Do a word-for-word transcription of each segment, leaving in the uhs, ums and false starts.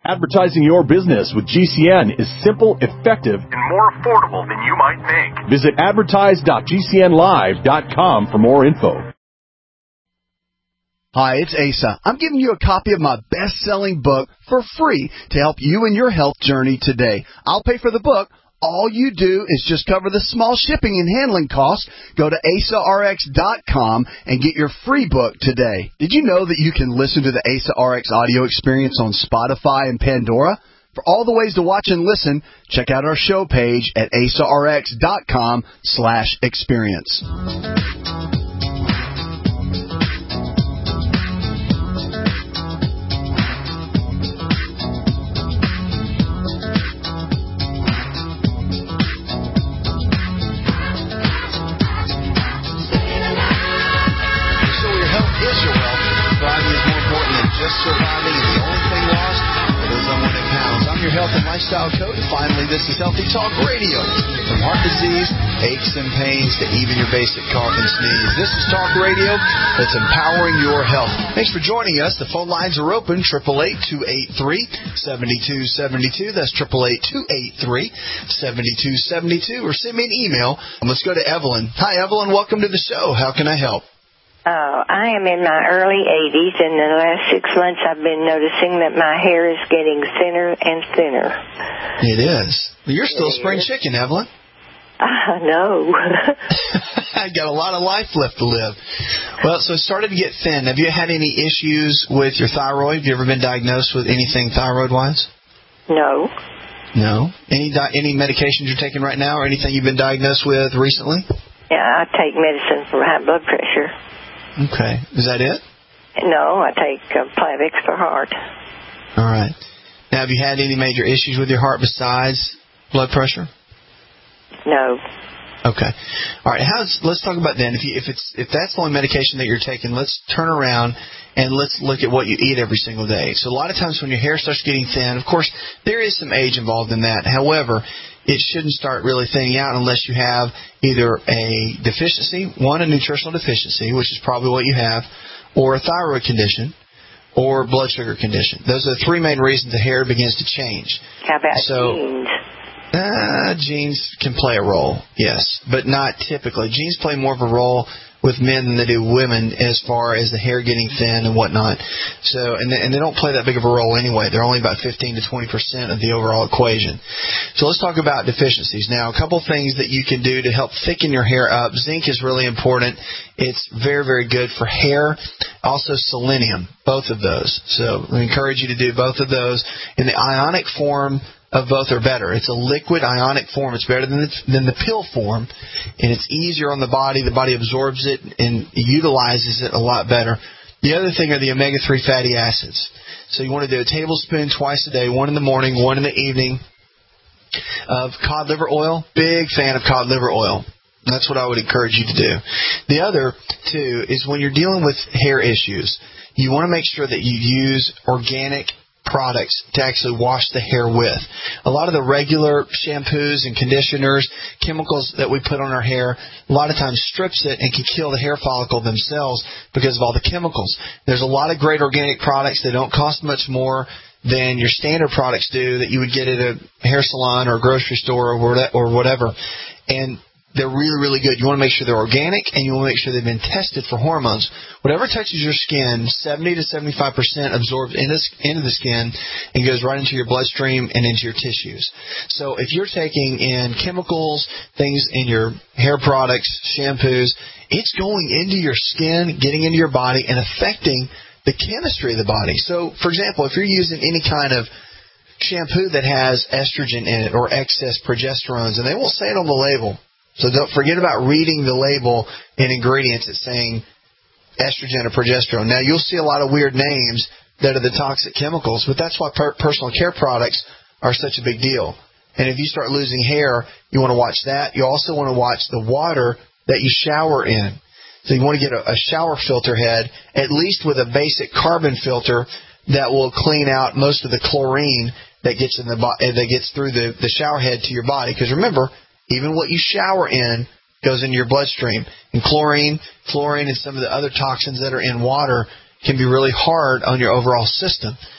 Advertising your business with G C N is simple, effective, and more affordable than you might think. Visit advertise dot g c n live dot com for more info. Hi, it's Asa. I'm giving you a copy of my best-selling book for free to help you in your health journey today. I'll pay for the book. All you do is just cover the small shipping and handling costs. Go to asa r x dot com and get your free book today. Did you know that you can listen to the Asa R X audio experience on Spotify and Pandora? For all the ways to watch and listen, check out our show page at asa r x dot com slash experience. Surviving is the only thing lost for those unwanted pounds. I'm your health and lifestyle coach. Finally, this is Healthy Talk Radio. From heart disease, aches and pains, to even your basic cough and sneeze. This is Talk Radio that's empowering your health. Thanks for joining us. The phone lines are open, eight eight eight, two eight three, seven two seven two. That's eight eight eight, two eight three, seven two seven two. Or send me an email. Let's go to Evelyn. Hi, Evelyn. Welcome to the show. How can I help? Oh, I am in my early eighties, and in the last six months I've been noticing that my hair is getting thinner and thinner. It is. Well, you're still a spring chicken, Evelyn. I know. I got a lot of life left to live. Well, so it started to get thin. Have you had any issues with your thyroid? Have you ever been diagnosed with anything thyroid-wise? No. No? Any di- any medications you're taking right now, or anything you've been diagnosed with recently? Yeah, I take medicine for high blood pressure. Okay. Is that it? No, I take uh, Plavix for heart. All right. Now, have you had any major issues with your heart besides blood pressure? No. Okay. All right. How's, let's talk about then. If you, if it's if that's the only medication that you're taking, let's turn around and let's look at what you eat every single day. So a lot of times when your hair starts getting thin, of course, there is some age involved in that. However, it shouldn't start really thinning out unless you have either a deficiency, one, a nutritional deficiency, which is probably what you have, or a thyroid condition, or blood sugar condition. Those are the three main reasons the hair begins to change. How about so, genes? Uh, genes can play a role, yes, but not typically. Genes play more of a role with men than they do women as far as the hair getting thin and whatnot. So, and they, and they don't play that big of a role anyway. They're only about fifteen to twenty percent of the overall equation. So let's talk about deficiencies. Now, a couple things that you can do to help thicken your hair up. Zinc is really important. It's very, very good for hair. Also selenium, both of those. So we encourage you to do both of those. In the ionic form of both are better. It's a liquid ionic form. It's better than the, than the pill form, and it's easier on the body. The body absorbs it and utilizes it a lot better. The other thing are the omega three fatty acids. So you want to do a tablespoon twice a day, one in the morning, one in the evening, of cod liver oil. Big fan of cod liver oil. That's what I would encourage you to do. The other, too, is when you're dealing with hair issues, you want to make sure that you use organic products to actually wash the hair with. A lot of the regular shampoos and conditioners, chemicals that we put on our hair, a lot of times strips it and can kill the hair follicle themselves because of all the chemicals. There's a lot of great organic products that don't cost much more than your standard products do that you would get at a hair salon or a grocery store or whatever. And they're really, really good. You want to make sure they're organic, and you want to make sure they've been tested for hormones. Whatever touches your skin, seventy to seventy-five percent absorbs into the skin and goes right into your bloodstream and into your tissues. So if you're taking in chemicals, things in your hair products, shampoos, it's going into your skin, getting into your body, and affecting the chemistry of the body. So, for example, if you're using any kind of shampoo that has estrogen in it or excess progesterones, and they won't say it on the label, so don't forget about reading the label and ingredients. It's saying estrogen or progesterone. Now, you'll see a lot of weird names that are the toxic chemicals, but that's why per- personal care products are such a big deal. And if you start losing hair, you want to watch that. You also want to watch the water that you shower in. So you want to get a, a shower filter head, at least with a basic carbon filter that will clean out most of the chlorine that gets in the bo- that gets through the, the shower head to your body. Because remember, even what you shower in goes into your bloodstream. And chlorine, fluorine, and some of the other toxins that are in water can be really hard on your overall system.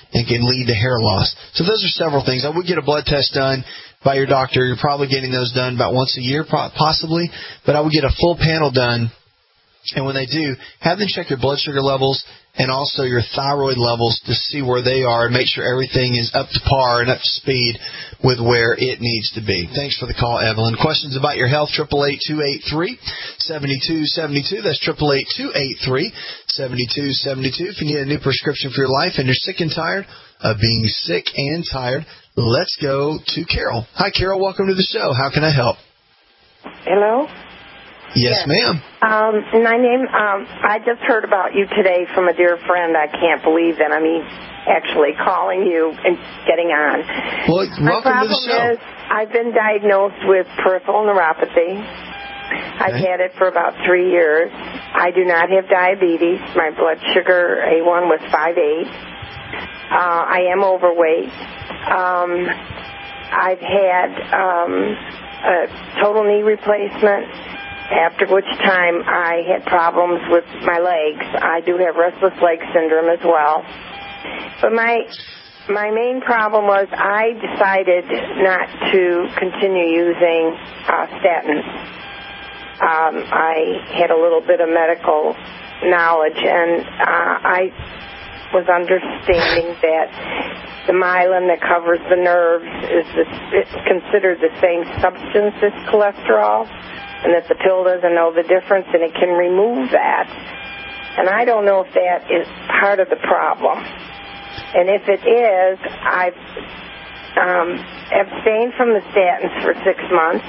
and can lead to hair loss. So those are several things. I would get a blood test done by your doctor. You're probably getting those done about once a year, possibly. But I would get a full panel done. And when they do, have them check your blood sugar levels and also your thyroid levels to see where they are and make sure everything is up to par and up to speed with where it needs to be. Thanks for the call, Evelyn. Questions about your health, eight eight eight, two eight three, seven two seven two. That's eight eight eight, two eight three, seven two seven two. If you need a new prescription for your life and you're sick and tired of being sick and tired, let's go to Carol. Hi, Carol. Welcome to the show. How can I help? Hello? Yes, yes. ma'am. Um, my name, um, I just heard about you today from a dear friend. I can't believe that I'm actually calling you and getting on. Well, welcome to the show. My problem is I've been diagnosed with peripheral neuropathy. Okay. I've had it for about three years. I do not have diabetes. My blood sugar A one was five eight. Uh, I am overweight. Um, I've had um, a total knee replacement, after which time I had problems with my legs. I do have restless leg syndrome as well. But my my main problem was I decided not to continue using uh, statins. Um, I had a little bit of medical knowledge, and uh, I was understanding that the myelin that covers the nerves is the, it's considered the same substance as cholesterol, and that the pill doesn't know the difference, and it can remove that. And I don't know if that is part of the problem. And if it is, I've um, abstained from the statins for six months.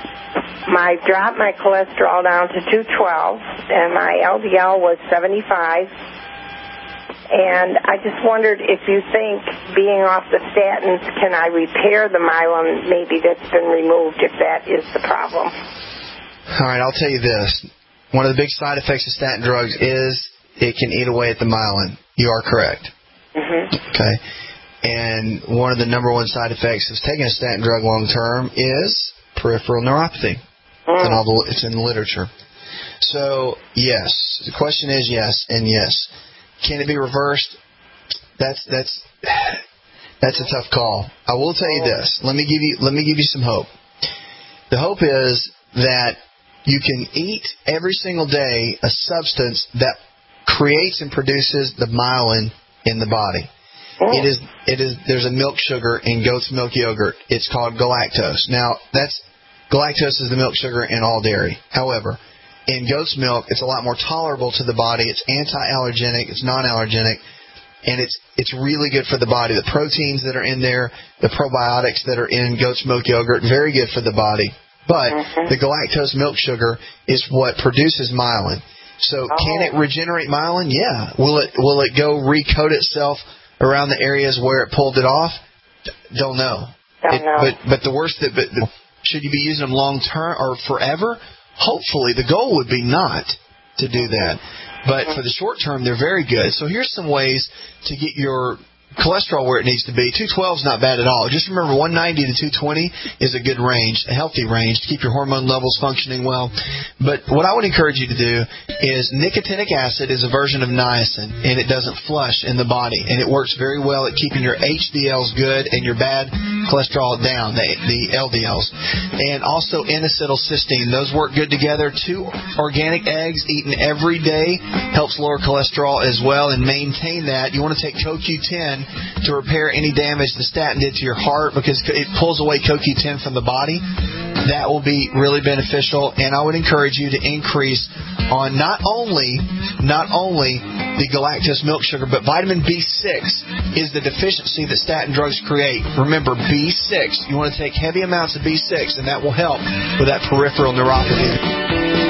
I dropped my cholesterol down to two twelve, and my L D L was seventy-five. And I just wondered if you think, being off the statins, can I repair the myelin maybe that's been removed, if that is the problem? All right, I'll tell you this. One of the big side effects of statin drugs is it can eat away at the myelin. You are correct. Mm-hmm. Okay. And one of the number one side effects of taking a statin drug long term is peripheral neuropathy. Mm. It's, in all the, it's in the literature. So, yes. The question is yes and yes. Can it be reversed? That's that's that's a tough call. I will tell you this. Let me give you let me give you some hope. The hope is that you can eat every single day a substance that creates and produces the myelin in the body. Oh. It is, it is, there's a milk sugar in goat's milk yogurt. It's called galactose. Now, that's, galactose is the milk sugar in all dairy. However, in goat's milk, it's a lot more tolerable to the body. It's anti-allergenic. It's non-allergenic. And it's, it's really good for the body. The proteins that are in there, the probiotics that are in goat's milk yogurt, very good for the body. But mm-hmm. the galactose milk sugar is what produces myelin. So oh. can it regenerate myelin? Yeah. Will it will it go recoat itself around the areas where it pulled it off? Don't know. Don't it, know. But but the worst that but the, should you be using them long term or forever? Hopefully, the goal would be not to do that. But for the short term, they're very good. So here's some ways to get your cholesterol where it needs to be. two twelve is not bad at all. Just remember, one ninety to two twenty is a good range, a healthy range to keep your hormone levels functioning well. But what I would encourage you to do is nicotinic acid is a version of niacin, and it doesn't flush in the body, and it works very well at keeping your H D Ls good and your bad cholesterol down, the, the L D Ls. And also N-acetylcysteine. Those work good together. Two organic eggs eaten every day helps lower cholesterol as well and maintain that. You want to take C O Q ten to repair any damage the statin did to your heart, because it pulls away C O Q ten from the body. That will be really beneficial, and I would encourage you to increase on not only not only the galactose milk sugar, but vitamin B six is the deficiency that statin drugs create. Remember, B six. You want to take heavy amounts of B six, and that will help with that peripheral neuropathy.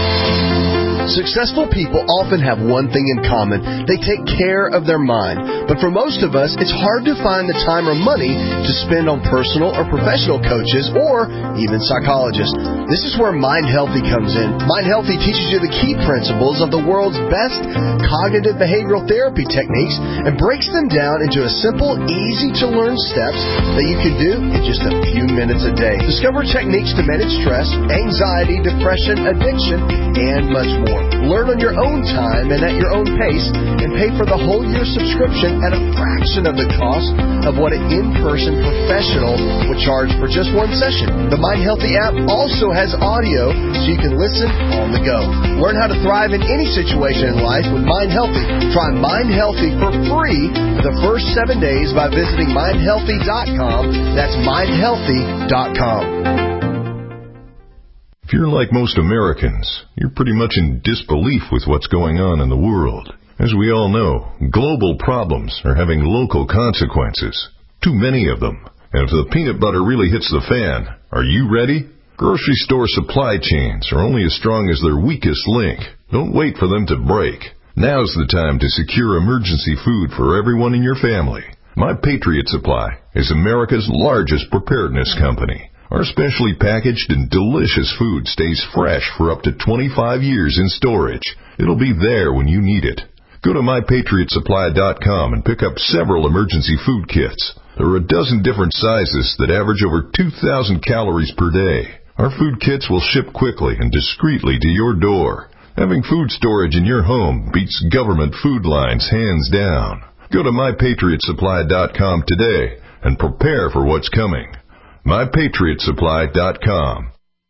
Successful people often have one thing in common. They take care of their mind. But for most of us, it's hard to find the time or money to spend on personal or professional coaches or even psychologists. This is where Mind Healthy comes in. Mind Healthy teaches you the key principles of the world's best cognitive behavioral therapy techniques and breaks them down into a simple, easy-to-learn steps that you can do in just a few minutes a day. Discover techniques to manage stress, anxiety, depression, addiction, and much more. Learn on your own time and at your own pace, and pay for the whole year subscription at a fraction of the cost of what an in-person professional would charge for just one session. The Mind Healthy app also has audio so you can listen on the go. Learn how to thrive in any situation in life with Mind Healthy. Try Mind Healthy for free for the first seven days by visiting mind healthy dot com. That's mind healthy dot com. If you're like most Americans, you're pretty much in disbelief with what's going on in the world. As we all know, global problems are having local consequences. Too many of them. And if the peanut butter really hits the fan, are you ready? Grocery store supply chains are only as strong as their weakest link. Don't wait for them to break. Now's the time to secure emergency food for everyone in your family. My Patriot Supply is America's largest preparedness company. Our specially packaged and delicious food stays fresh for up to twenty-five years in storage. It'll be there when you need it. Go to my patriot supply dot com and pick up several emergency food kits. There are a dozen different sizes that average over two thousand calories per day. Our food kits will ship quickly and discreetly to your door. Having food storage in your home beats government food lines hands down. Go to my patriot supply dot com today and prepare for what's coming. my patriot supply dot com.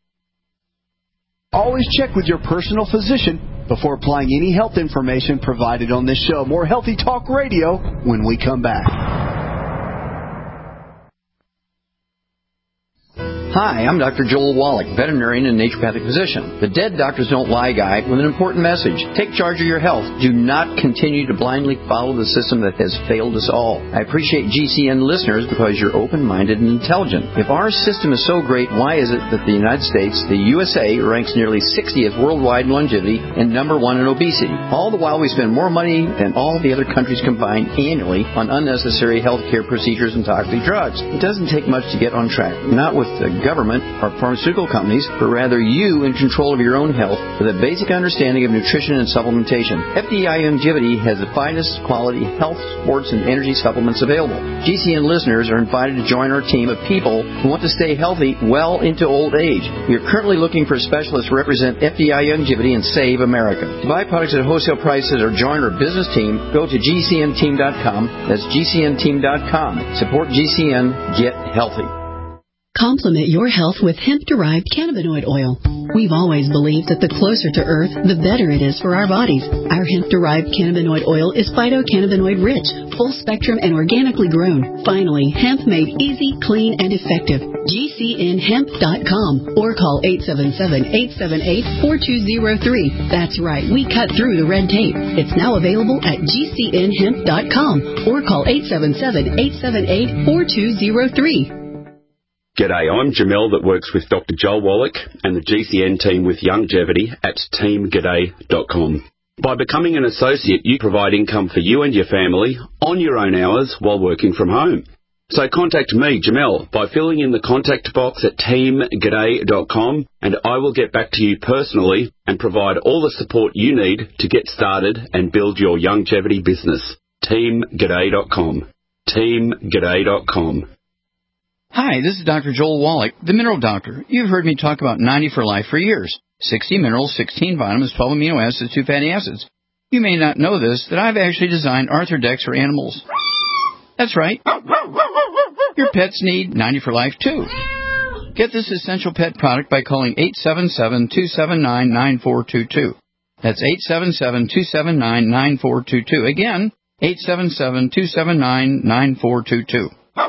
Always check with your personal physician before applying any health information provided on this show. More Healthy Talk Radio when we come back. Hi, I'm Doctor Joel Wallach, veterinarian and naturopathic physician. The Dead Doctors Don't Lie guy with an important message. Take charge of your health. Do not continue to blindly follow the system that has failed us all. I appreciate G C N listeners because you're open-minded and intelligent. If our system is so great, why is it that the United States, the U S A, ranks nearly sixtieth worldwide in longevity and number one in obesity? All the while we spend more money than all the other countries combined annually on unnecessary health care procedures and toxic drugs. It doesn't take much to get on track. Not with the government or pharmaceutical companies, but rather you in control of your own health with a basic understanding of nutrition and supplementation. F D I Longevity has the finest quality health, sports, and energy supplements available. G C N listeners are invited to join our team of people who want to stay healthy well into old age. We are currently looking for specialists to represent F D I Longevity and save America. To buy products at wholesale prices or join our business team, go to G C N team dot com. That's G C N team dot com. Support G C N. Get healthy. Complement your health with hemp-derived cannabinoid oil. We've always believed that the closer to Earth, the better it is for our bodies. Our hemp-derived cannabinoid oil is phytocannabinoid-rich, full-spectrum, and organically grown. Finally, hemp made easy, clean, and effective. G C N hemp dot com or call eight seven seven, eight seven eight, four two zero three. That's right, we cut through the red tape. It's now available at G C N hemp dot com or call eight seven seven, eight seven eight, four two zero three. G'day, I'm Jamel that works with Doctor Joel Wallach and the G C N team with Longevity at team g'day dot com. By becoming an associate, you provide income for you and your family on your own hours while working from home. So contact me, Jamel, by filling in the contact box at team g'day dot com, and I will get back to you personally and provide all the support you need to get started and build your longevity business. team g'day dot com. team g'day dot com. Hi, this is Doctor Joel Wallach, the Mineral Doctor. You've heard me talk about ninety for Life for years. sixty minerals, sixteen vitamins, twelve amino acids, two fatty acids. You may not know this, that I've actually designed Arthrodex for animals. That's right. Your pets need ninety for Life, too. Get this essential pet product by calling eight seven seven, two seven nine, nine four two two. That's eight seven seven, two seven nine, nine four two two. Again, eight seven seven, two seven nine, nine four two two.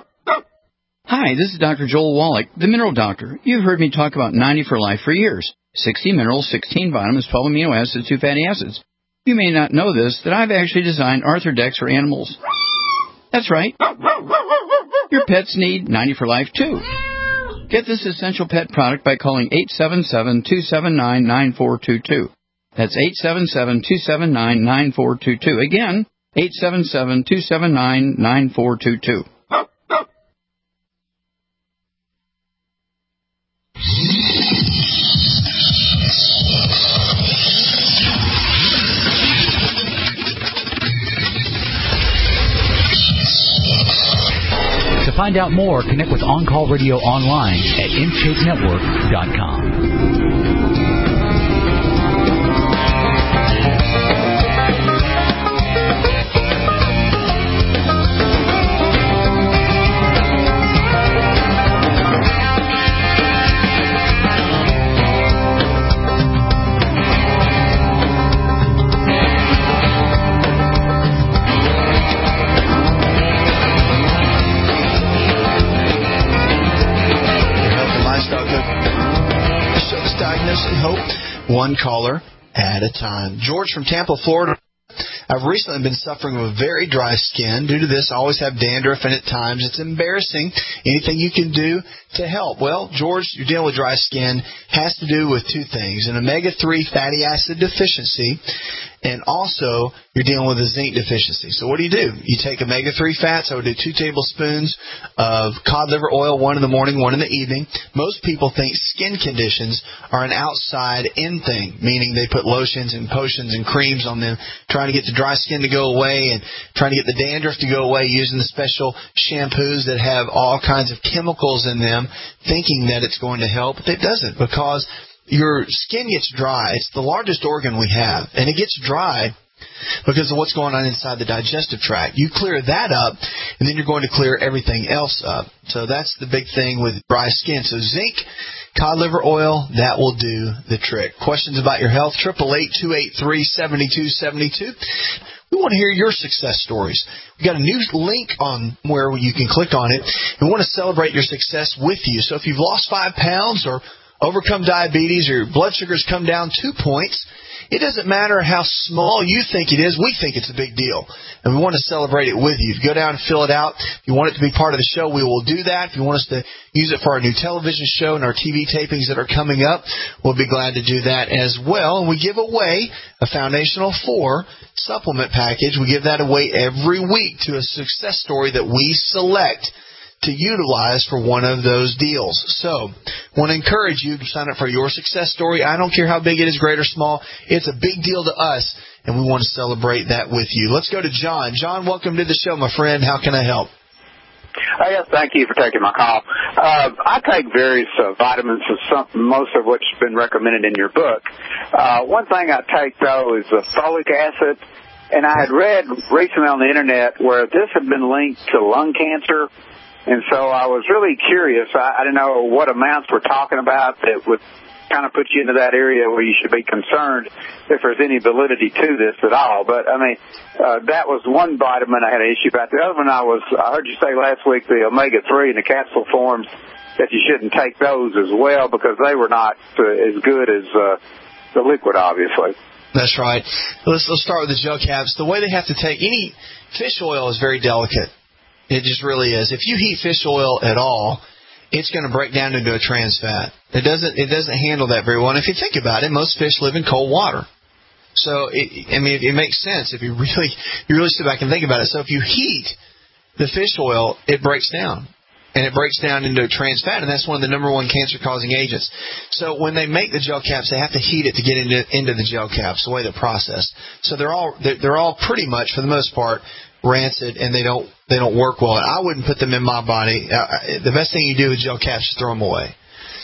Hi, this is Doctor Joel Wallach, the Mineral Doctor. You've heard me talk about ninety for Life for years. sixty minerals, sixteen vitamins, twelve amino acids, two fatty acids. You may not know this, that I've actually designed Arthrodex for animals. That's right. Your pets need ninety for Life, too. Get this essential pet product by calling eight seven seven, two seven nine, nine four two two. That's eight seven seven, two seven nine, nine four two two. Again, eight seven seven, two seven nine, nine four two two. To find out more, connect with On Call Radio online at intake network dot com. One caller at a time. George from Tampa, Florida. I've recently been suffering with very dry skin. Due to this, I always have dandruff, and at times it's embarrassing. Anything you can do to help? Well, George, you're dealing with dry skin. Has to do with two things: an omega three fatty acid deficiency, and also you're dealing with a zinc deficiency. So what do you do? You take omega three fats. I would do two tablespoons of cod liver oil, one in the morning, one in the evening. Most people think skin conditions are an outside-in thing, meaning they put lotions and potions and creams on them, trying to get the dry skin to go away and trying to get the dandruff to go away using the special shampoos that have all kinds of chemicals in them, thinking that it's going to help. But it doesn't, because your skin gets dry. It's the largest organ we have, and it gets dry because of what's going on inside the digestive tract. You clear that up, and then you're going to clear everything else up. So that's the big thing with dry skin. So zinc, cod liver oil, that will do the trick. Questions about your health? eight eight eight, two eight three, seven two seven two. We want to hear your success stories. We've got a new link on where you can click on it. We want to celebrate your success with you. So if you've lost five pounds or overcome diabetes or your blood sugars come down two points, it doesn't matter how small you think it is. We think it's a big deal, and we want to celebrate it with you. If you go down and fill it out, if you want it to be part of the show, we will do that. If you want us to use it for our new television show and our T V tapings that are coming up, we'll be glad to do that as well. And we give away a Foundational four supplement package. We give that away every week to a success story that we select to utilize for one of those deals. So, want to encourage you to sign up for your success story. I don't care how big it is, great or small. It's a big deal to us, and we want to celebrate that with you. Let's go to John. John, welcome to the show, my friend. How can I help? Uh, yes, thank you for taking my call. Uh, I take various uh, vitamins, of some, most of which has been recommended in your book. Uh, one thing I take, though, is the folic acid, and I had read recently on the Internet where this had been linked to lung cancer. And so I was really curious. I, I didn't know what amounts we're talking about that would kind of put you into that area where you should be concerned if there's any validity to this at all. But, I mean, uh, that was one vitamin I had an issue about. The other one I was, I heard you say last week, the omega three and the capsule forms, that you shouldn't take those as well because they were not uh, as good as uh, the liquid, obviously. That's right. Let's, let's start with the gel caps. The way they have to take, any fish oil is very delicate. It just really is. If you heat fish oil at all, it's going to break down into a trans fat. It doesn't. It doesn't handle that very well. And if you think about it, most fish live in cold water. So it, I mean, it, it makes sense if you really, you really sit back and think about it. So if you heat the fish oil, it breaks down, and it breaks down into a trans fat, and that's one of the number one cancer-causing agents. So when they make the gel caps, they have to heat it to get into into the gel caps. The way they're processed. So they're all they're, they're all pretty much, for the most part, rancid, and they don't they don't work well. I wouldn't put them in my body. Uh, the best thing you do with gel caps is throw them away.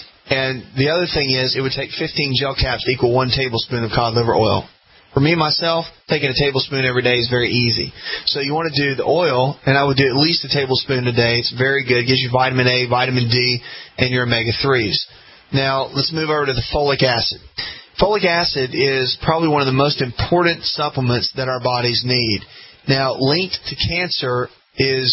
And the other thing is, it would take fifteen gel caps to equal one tablespoon of cod liver oil. For me, myself, taking a tablespoon every day is very easy. So you want to do the oil, and I would do at least a tablespoon a day. It's very good. It gives you vitamin A, vitamin D, and your omega threes. Now, let's move over to the folic acid. Folic acid is probably one of the most important supplements that our bodies need. Now, linked to cancer is,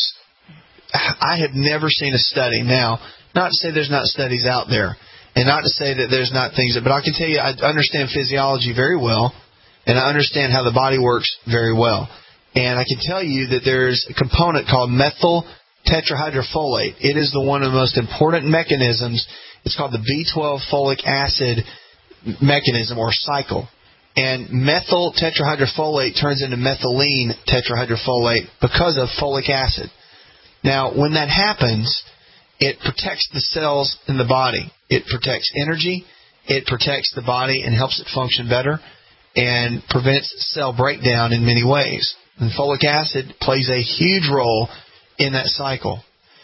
I have never seen a study. Now, not to say there's not studies out there, and not to say that there's not things, but I can tell you I understand physiology very well, and I understand how the body works very well. And I can tell you that there's a component called methyl tetrahydrofolate. It is the one of the most important mechanisms. It's called the B twelve folic acid mechanism or cycle. And methyl tetrahydrofolate turns into methylene tetrahydrofolate because of folic acid. Now, when that happens, it protects the cells in the body. It protects energy. It protects the body and helps it function better and prevents cell breakdown in many ways. And folic acid plays a huge role in that cycle.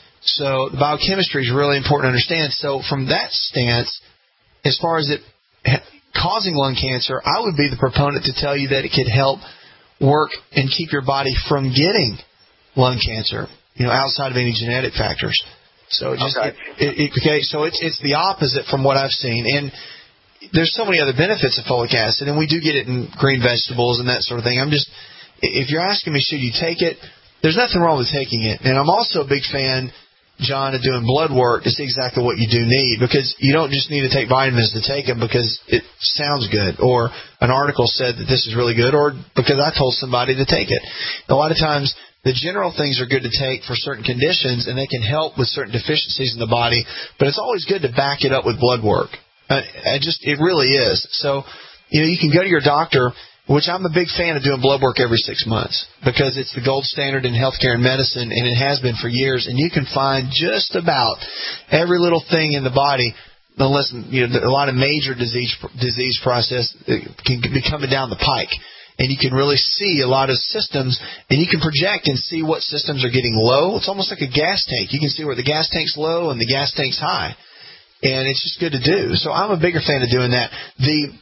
So the biochemistry is really important to understand. So from that stance, as far as it causing lung cancer, I would be the proponent to tell you that it could help work and keep your body from getting lung cancer, you know, outside of any genetic factors. So it just okay. It, it, okay, so it's it's the opposite from what I've seen, and there's so many other benefits of folic acid, and we do get it in green vegetables and that sort of thing. I'm just, if you're asking me, should you take it? There's nothing wrong with taking it, and I'm also a big fan, John, of doing blood work to see exactly what you do need, because you don't just need to take vitamins to take them because it sounds good, or an article said that this is really good, or because I told somebody to take it. A lot of times, the general things are good to take for certain conditions, and they can help with certain deficiencies in the body, but it's always good to back it up with blood work. Uh, I just, it really is. So, you know, you can go to your doctor, which I'm a big fan of doing blood work every six months because it's the gold standard in healthcare and medicine, and it has been for years, and you can find just about every little thing in the body, unless, you know, a lot of major disease disease process can be coming down the pike. And you can really see a lot of systems, and you can project and see what systems are getting low. It's almost like a gas tank. You can see where the gas tank's low and the gas tank's high. And it's just good to do. So I'm a bigger fan of doing that. The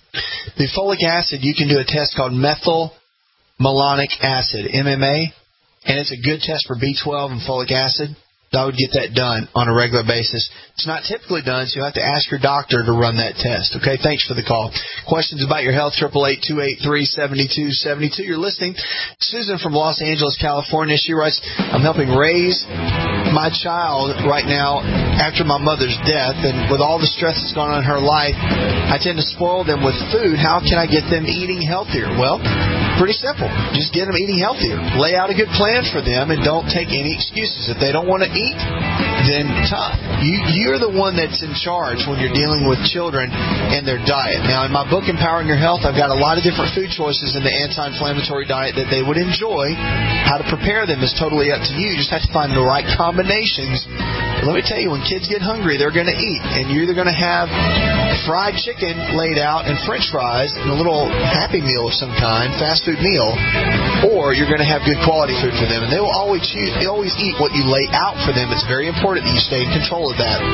the folic acid, you can do a test called methylmalonic acid, M M A, and it's a good test for B twelve and folic acid. I would get that done on a regular basis. It's not typically done, so you have to ask your doctor to run that test. Okay, thanks for the call. Questions about your health, eight eight eight, two eight three, seven two seven two. You're listening. Susan from Los Angeles, California. She writes, I'm helping raise my child right now after my mother's death, and with all the stress that's gone on in her life, I tend to spoil them with food. How can I get them eating healthier? Well, pretty simple. Just get them eating healthier. Lay out a good plan for them, and don't take any excuses. If they don't want to eat, then tough. You, you're the one that's in charge when you're dealing with children and their diet. Now, in my book, Empowering Your Health, I've got a lot of different food choices in the anti-inflammatory diet that they would enjoy. How to prepare them is totally up to you. You just have to find the right combinations. Let me tell you, when kids get hungry, they're going to eat. And you're either going to have fried chicken laid out and French fries and a little Happy Meal of some kind, fast food meal, or you're going to have good quality food for them. And they will always choose, they always eat what you lay out for them. It's very important that you stay in control of that.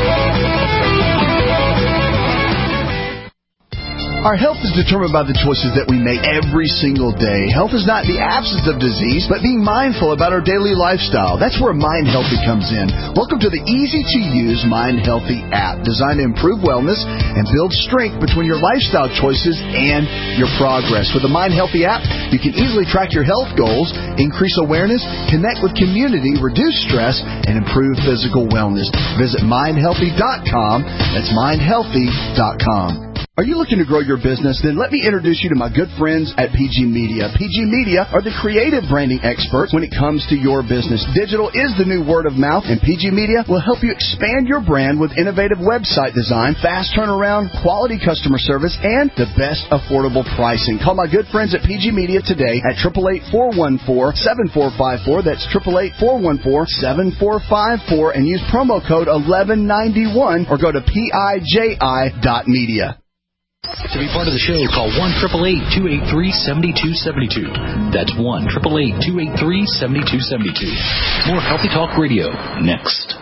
Our health is determined by the choices that we make every single day. Health is not the absence of disease, but being mindful about our daily lifestyle. That's where Mind Healthy comes in. Welcome to the easy-to-use Mind Healthy app, designed to improve wellness and build strength between your lifestyle choices and your progress. With the Mind Healthy app, you can easily track your health goals, increase awareness, connect with community, reduce stress, and improve physical wellness. Visit mind healthy dot com. That's mind healthy dot com. Are you looking to grow your business? Then let me introduce you to my good friends at P G Media. P G Media are the creative branding experts when it comes to your business. Digital is the new word of mouth, and P G Media will help you expand your brand with innovative website design, fast turnaround, quality customer service, and the best affordable pricing. Call my good friends at P G Media today at eight eight eight, four one four, seven four five four. That's eight eight eight, four one four, seven four five four, and use promo code eleven ninety-one or go to P I J I dot media. To be part of the show, call one eight eight eight, two eight three, seven two seven two. That's one eight eight eight, two eight three, seven two seven two. More Healthy Talk Radio next.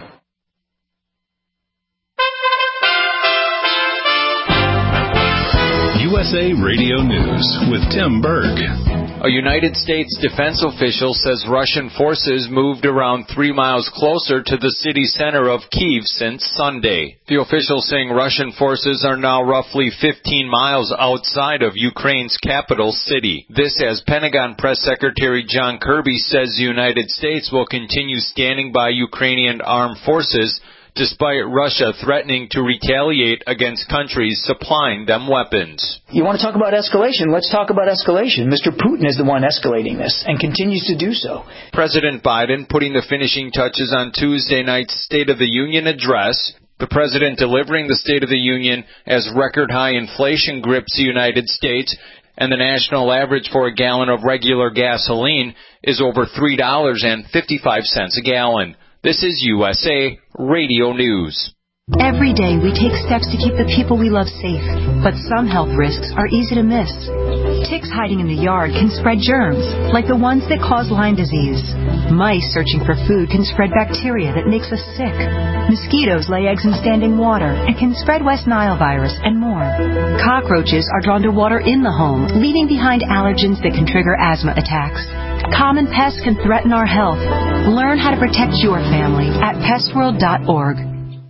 U S A Radio News with Tim Berg. A United States defense official says Russian forces moved around three miles closer to the city center of Kyiv since Sunday. The official saying Russian forces are now roughly fifteen miles outside of Ukraine's capital city. This as Pentagon Press Secretary John Kirby says the United States will continue standing by Ukrainian armed forces despite Russia threatening to retaliate against countries supplying them weapons. You want to talk about escalation? Let's talk about escalation. Mister Putin is the one escalating this and continues to do so. President Biden putting the finishing touches on Tuesday night's State of the Union address. The president delivering the State of the Union as record-high inflation grips the United States, and the national average for a gallon of regular gasoline is over three dollars and fifty-five cents a gallon. This is U S A Radio News. Every day we take steps to keep the people we love safe, but some health risks are easy to miss. Ticks hiding in the yard can spread germs, like the ones that cause Lyme disease. Mice searching for food can spread bacteria that makes us sick. Mosquitoes lay eggs in standing water and can spread West Nile virus and more. Cockroaches are drawn to water in the home, leaving behind allergens that can trigger asthma attacks. Common pests can threaten our health. Learn how to protect your family at pest world dot org.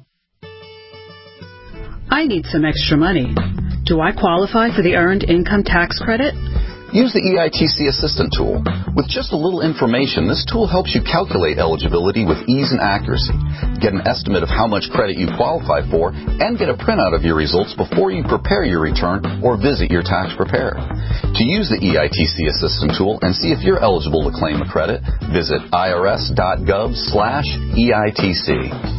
I need some extra money. Do I qualify for the Earned Income Tax Credit? Use the E I T C Assistant tool. With just a little information, this tool helps you calculate eligibility with ease and accuracy, get an estimate of how much credit you qualify for, and get a printout of your results before you prepare your return or visit your tax preparer. To use the E I T C Assistant tool and see if you're eligible to claim a credit, visit irs.gov slash EITC.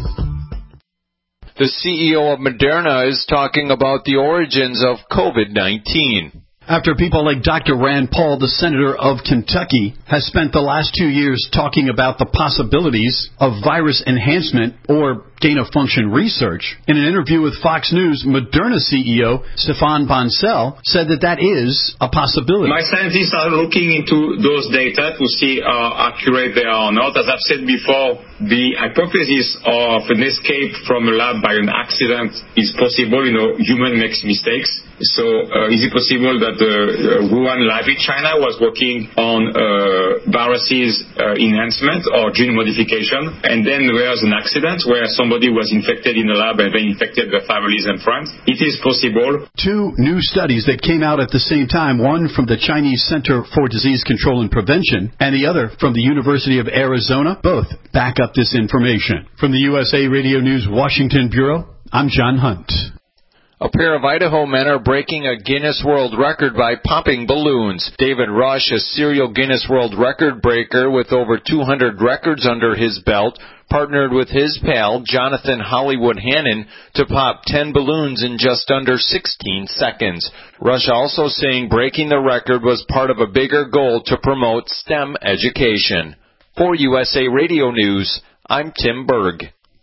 The C E O of Moderna is talking about the origins of COVID nineteen. After people like Doctor Rand Paul, the senator of Kentucky, has spent the last two years talking about the possibilities of virus enhancement or gain-of-function research. In an interview with Fox News, Moderna C E O Stéphane Bancel said that that is a possibility. My scientists are looking into those data to see how accurate they are or not. As I've said before, the hypothesis of an escape from a lab by an accident is possible. You know, human makes mistakes. So uh, is it possible that the uh, Wuhan lab in China was working on uh, viruses uh, enhancement or gene modification, and then there was an accident where somebody was infected in the lab and then infected their families and friends? It is possible. Two new studies that came out at the same time, one from the Chinese Center for Disease Control and Prevention and the other from the University of Arizona, both back up this information. From the U S A Radio News Washington Bureau, I'm John Hunt. A pair of Idaho men are breaking a Guinness World Record by popping balloons. David Rush, a serial Guinness World Record breaker with over two hundred records under his belt, partnered with his pal, Jonathan Hollywood Hannon, to pop ten balloons in just under sixteen seconds. Rush also saying breaking the record was part of a bigger goal to promote STEM education. For U S A Radio News, I'm Tim Berg.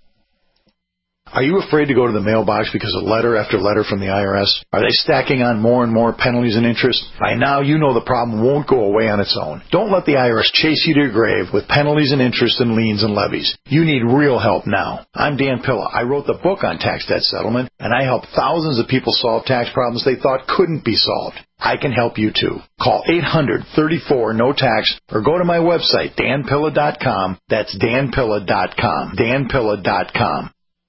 Are you afraid to go to the mailbox because of letter after letter from the I R S? Are they stacking on more and more penalties and interest? By now, you know the problem won't go away on its own. Don't let the I R S chase you to your grave with penalties and interest and liens and levies. You need real help now. I'm Dan Pilla. I wrote the book on tax debt settlement, and I help thousands of people solve tax problems they thought couldn't be solved. I can help you too. Call eight hundred, thirty-four, no tax or go to my website, dan pilla dot com. That's dan pilla dot com. dan pilla dot com.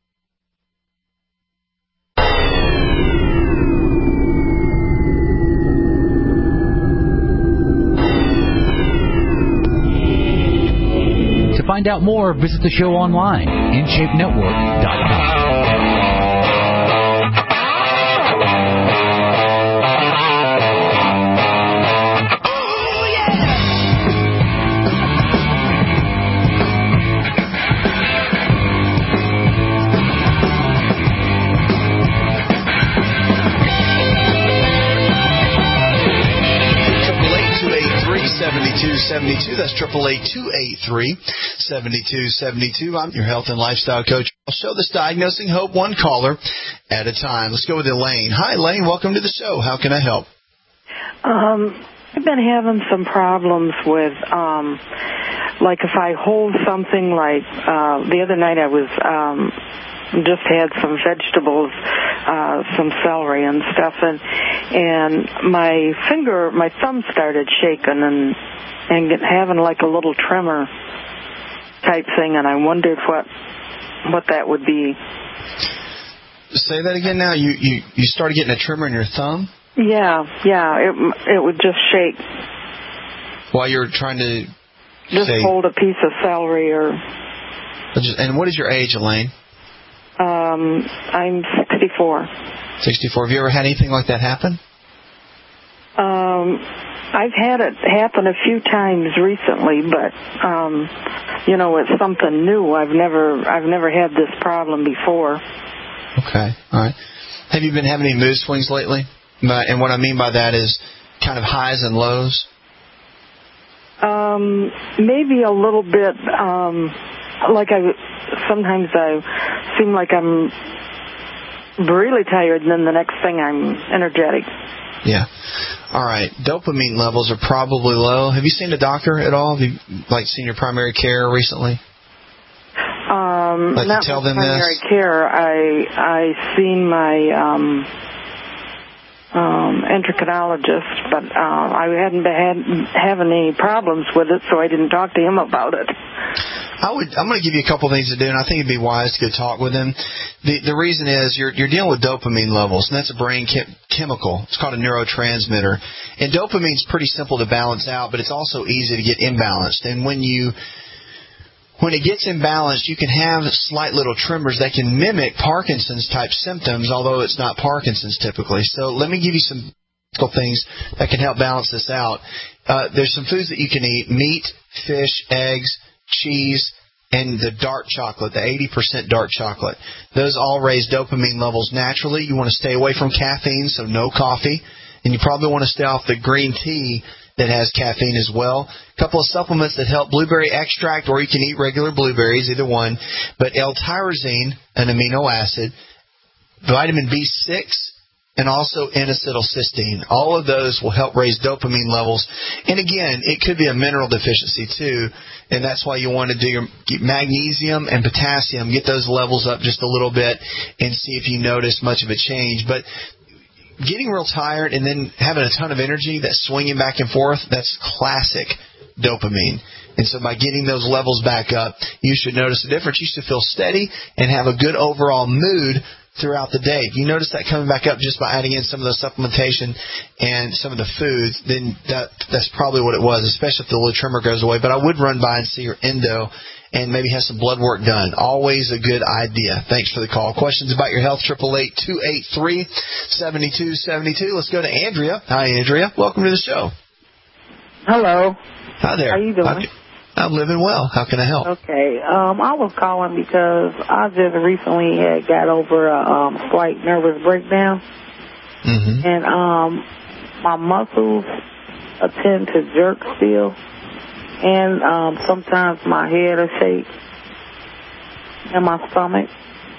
To find out more, visit the show online, in shape network dot com. seventy-two seventy-two. That's triple eight two eight three seventy-two seventy-two. I'm your health and lifestyle coach. I'll show this diagnosing hope one caller at a time. Let's go with Elaine. Hi, Elaine. Welcome to the show. How can I help? Um, I've been having some problems with, um, like if I hold something like, uh, the other night I was, um, just had some vegetables, uh, some celery and stuff, and and my finger, my thumb started shaking and and having like a little tremor type thing, and I wondered what what that would be. Say that again now. You you you started getting a tremor in your thumb? Yeah, yeah. It it would just shake while you're trying to just say, hold a piece of celery or. And what is your age, Elaine? Um, I'm sixty-four. sixty-four. Have you ever had anything like that happen? Um, Um, I've had it happen a few times recently, but um, you know, it's something new. I've never, I've never had this problem before. Okay, all right. Have you been having any mood swings lately? And what I mean by that is kind of highs and lows. Um, maybe a little bit. Um, like I sometimes I seem like I'm really tired, and then the next thing I'm energetic. Yeah. All right. Dopamine levels are probably low. Have you seen a doctor at all? Have you like seen your primary care recently? Um, like not to tell them primary this? care. I I seen my um, um, endocrinologist, but uh, I hadn't been had, having any problems with it, so I didn't talk to him about it. I would. I'm going to give you a couple things to do, and I think it'd be wise to go talk with him. The the reason is you're you're dealing with dopamine levels, and that's a brain chem- chemical. It's called a neurotransmitter, and dopamine's pretty simple to balance out, but it's also easy to get imbalanced. And when you when it gets imbalanced, you can have slight little tremors that can mimic Parkinson's type symptoms, although it's not Parkinson's typically. So let me give you some things that can help balance this out. Uh, there's some foods that you can eat: meat, fish, eggs, cheese, and the dark chocolate, the eighty percent dark chocolate. Those all raise dopamine levels naturally. You want to stay away from caffeine, so no coffee. And you probably want to stay off the green tea that has caffeine as well. A couple of supplements that help: blueberry extract, or you can eat regular blueberries, either one. But L-tyrosine, an amino acid, vitamin B six, and also N-acetylcysteine. All of those will help raise dopamine levels. And again, it could be a mineral deficiency too, and that's why you want to do your magnesium and potassium, get those levels up just a little bit and see if you notice much of a change. But getting real tired and then having a ton of energy, that's swinging back and forth, that's classic dopamine. And so by getting those levels back up, you should notice a difference. You should feel steady and have a good overall mood throughout the day. If you notice that coming back up just by adding in some of the supplementation and some of the foods, then that that's probably what it was, especially if the little tremor goes away. But I would run by and see your endo and maybe have some blood work done. Always a good idea. Thanks for the call. Questions about your health, eight eight eight, two eight three, seven two seven two. Let's go to Andrea. Hi, Andrea. Welcome to the show. Hello. Hi there. How you doing? I'm living well. How can I help? Okay. Um, I was calling because I just recently had got over a um, slight nervous breakdown. Mm-hmm. And um, my muscles tend to jerk still. And um, sometimes my head will shake. And my stomach.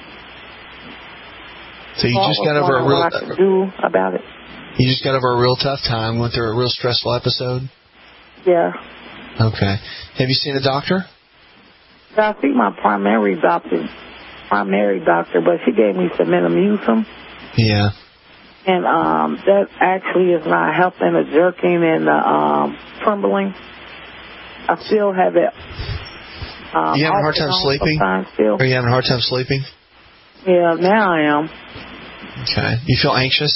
So you so just got over a real... What I can do about it. You just got over a real tough time, went through a real stressful episode? Yeah. Okay. Have you seen a doctor? I see my primary doctor, primary doctor, but she gave me some Metamucil. Yeah. And um, that actually is not helping the jerking and the um, trembling. I still have it. Um, Are you having a hard time sleeping? Still. Are you having a hard time sleeping? Yeah, now I am. Okay. You feel anxious?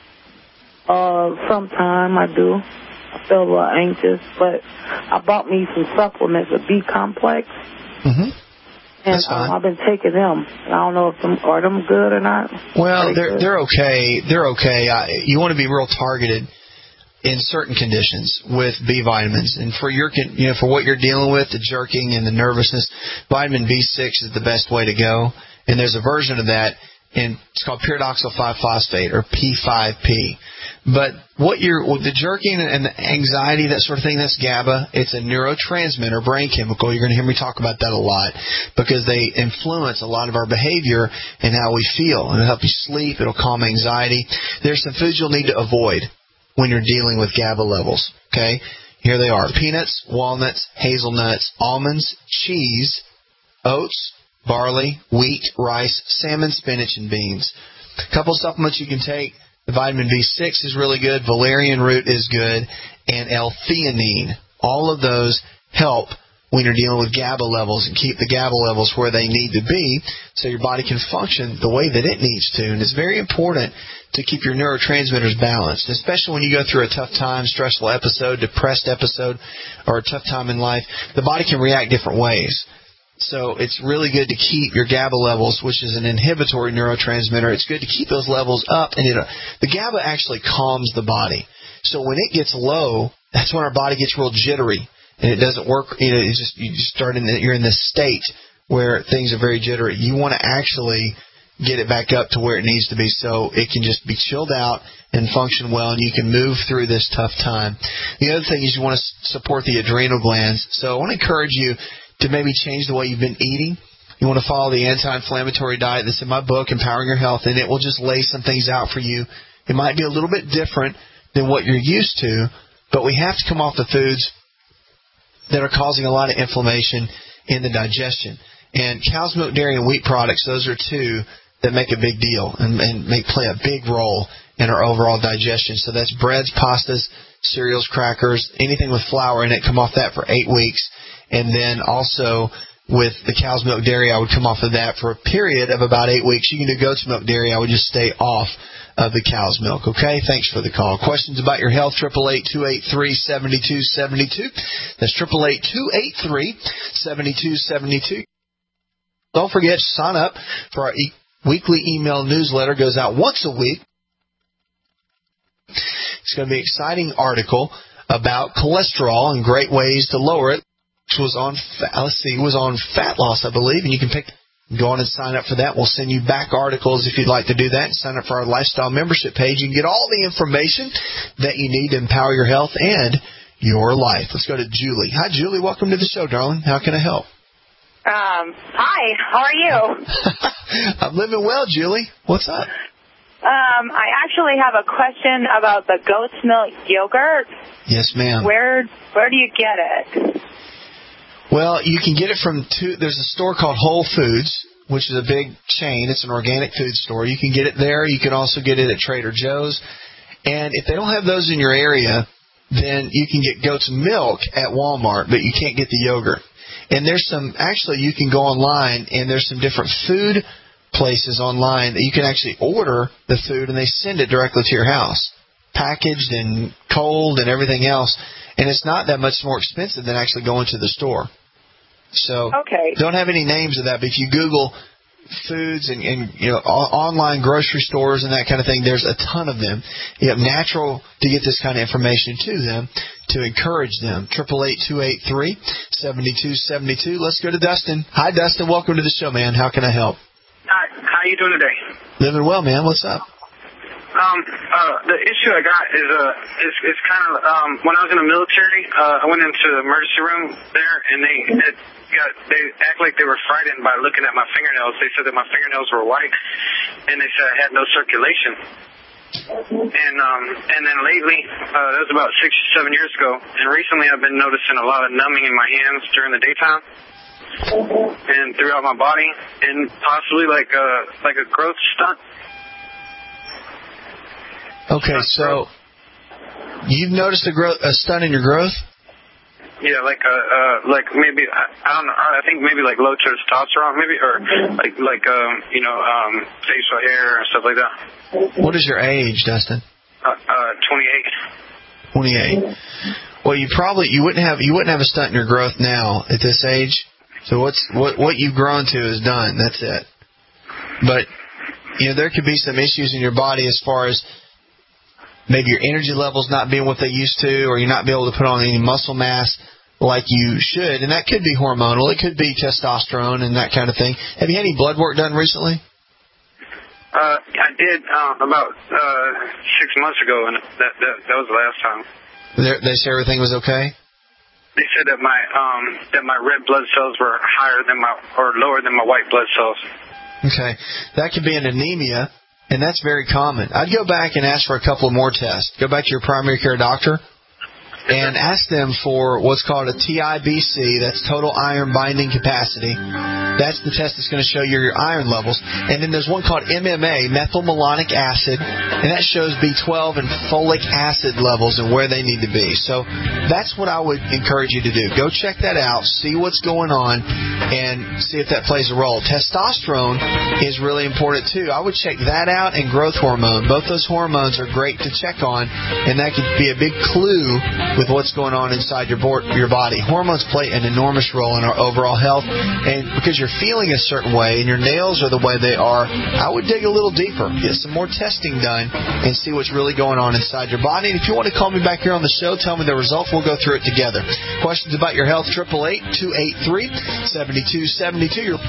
Uh, sometime I do. I feel a little anxious, but I bought me some supplements, a B complex. Mm-hmm. And That's fine. um, I've been taking them. I don't know if them are them good or not. Well, they're good? they're okay. They're okay. I, you want to be real targeted in certain conditions with B vitamins, and for your you know for what you're dealing with, the jerking and the nervousness, vitamin B six is the best way to go. And there's a version of that, and it's called pyridoxal five phosphate, or P five P. But what you're, with the jerking and the anxiety, that sort of thing, that's GABA. It's a neurotransmitter, brain chemical. You're going to hear me talk about that a lot because they influence a lot of our behavior and how we feel. It'll help you sleep. It'll calm anxiety. There's some foods you'll need to avoid when you're dealing with GABA levels. Okay? Here they are: peanuts, walnuts, hazelnuts, almonds, cheese, oats, barley, wheat, rice, salmon, spinach, and beans. A couple of supplements you can take. The vitamin B six is really good. Valerian root is good. And L-theanine. All of those help when you're dealing with GABA levels and keep the GABA levels where they need to be so your body can function the way that it needs to. And it's very important to keep your neurotransmitters balanced, especially when you go through a tough time, stressful episode, depressed episode, or a tough time in life. The body can react different ways. So it's really good to keep your GABA levels, which is an inhibitory neurotransmitter. It's good to keep those levels up, and it, the GABA actually calms the body. So when it gets low, that's when our body gets real jittery, and it doesn't work. You know, it's just you just start in the, you're in this state where things are very jittery. You want to actually get it back up to where it needs to be so it can just be chilled out and function well, and you can move through this tough time. The other thing is you want to support the adrenal glands. So I want to encourage you to maybe change the way you've been eating. You want to follow the anti-inflammatory diet that's in my book, Empowering Your Health, and it will just lay some things out for you. It might be a little bit different than what you're used to, but we have to come off the foods that are causing a lot of inflammation in the digestion. And cow's milk, dairy, and wheat products, those are two that make a big deal and, and make play a big role in our overall digestion. So that's breads, pastas, cereals, crackers, anything with flour in it, come off that for eight weeks. And then also with the cow's milk, dairy, I would come off of that for a period of about eight weeks. You can do goat's milk, dairy. I would just stay off of the cow's milk. Okay, thanks for the call. Questions about your health, eight eight eight, two eight three, seven two seven two. That's eight eight eight, two eight three, seven two seven two. Don't forget to sign up for our e- weekly email newsletter. Goes out once a week. It's going to be an exciting article about cholesterol and great ways to lower it. Which was on, let's see, it was on fat loss, I believe, and you can pick, go on and sign up for that. We'll send you back articles if you'd like to do that, and sign up for our lifestyle membership page. You can get all the information that you need to empower your health and your life. Let's go to Julie. Hi, Julie. Welcome to the show, darling. How can I help? Um, hi, how are you? I'm living well, Julie. What's up? Um, I actually have a question about the goat's milk yogurt. Yes, ma'am. Where where do you get it? Well, you can get it from two. There's a store called Whole Foods, which is a big chain. It's an organic food store. You can get it there. You can also get it at Trader Joe's. And if they don't have those in your area, then you can get goat's milk at Walmart, but you can't get the yogurt. And there's some, actually, you can go online, and there's some different food places online that you can actually order the food, and they send it directly to your house, packaged and cold and everything else. And it's not that much more expensive than actually going to the store. So okay. Don't have any names of that, but if you Google foods and, and you know online grocery stores and that kind of thing, there's a ton of them. You have natural to get this kind of information to them to encourage them. eight eight eight, two eight three, seven two seven two. Let's go to Dustin. Hi, Dustin. Welcome to the show, man. How can I help? Hi. How you doing today? Living well, man. What's up? Um, uh, the issue I got is, uh, is, is kind of, um, when I was in the military, uh, I went into the emergency room there, and they had got, they act like they were frightened by looking at my fingernails. They said that my fingernails were white, and they said I had no circulation. And, um, and then lately, uh, that was about six, seven years ago, and recently I've been noticing a lot of numbing in my hands during the daytime and throughout my body, and possibly like a, like a growth stunt. Okay, so you've noticed a growth, a stunt in your growth? Yeah, like uh, uh like maybe I, I don't know. I think maybe like low testosterone, maybe, or like like um you know um facial hair and stuff like that. What is your age, Dustin? Uh, uh twenty-eight. Twenty-eight. Well, you probably you wouldn't have you wouldn't have a stunt in your growth now at this age. So what's what what you've grown to is done. That's it. But you know there could be some issues in your body as far as maybe your energy levels not being what they used to, or you're not being able to put on any muscle mass like you should, and that could be hormonal. It could be testosterone and that kind of thing. Have you had any blood work done recently? Uh, I did uh, about uh, six months ago, and that that, that was the last time. They, they say everything was okay? They said that my um that my red blood cells were higher than my or lower than my white blood cells. Okay, that could be an anemia. And that's very common. I'd go back and ask for a couple of more tests. Go back to your primary care doctor and ask them for what's called a T I B C. That's total iron binding capacity. That's the test that's going to show you your iron levels. And then there's one called M M A, methylmalonic acid, and that shows B twelve and folic acid levels and where they need to be. So that's what I would encourage you to do. Go check that out, see what's going on, and see if that plays a role. Testosterone is really important too. I would check that out and growth hormone. Both those hormones are great to check on, and that could be a big clue with what's going on inside your bo- your body. Hormones play an enormous role in our overall health, and because you're feeling a certain way and your nails are the way they are, I would dig a little deeper, get some more testing done, and see what's really going on inside your body. And if you want to call me back here on the show, tell me the results. We'll go through it together. Questions about your health, eight eight eight, two eight three, seven two seven two. You're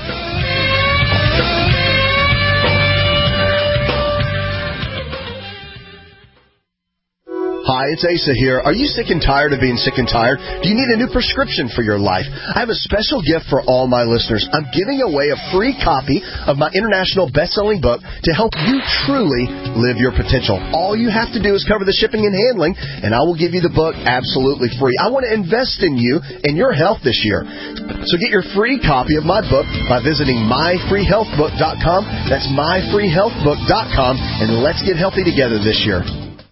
Hi, it's Asa here. Are you sick and tired of being sick and tired? Do you need a new prescription for your life? I have a special gift for all my listeners. I'm giving away a free copy of my international best-selling book to help you truly live your potential. All you have to do is cover the shipping and handling, and I will give you the book absolutely free. I want to invest in you and your health this year. So get your free copy of my book by visiting my free health book dot com. That's my free health book dot com, and let's get healthy together this year.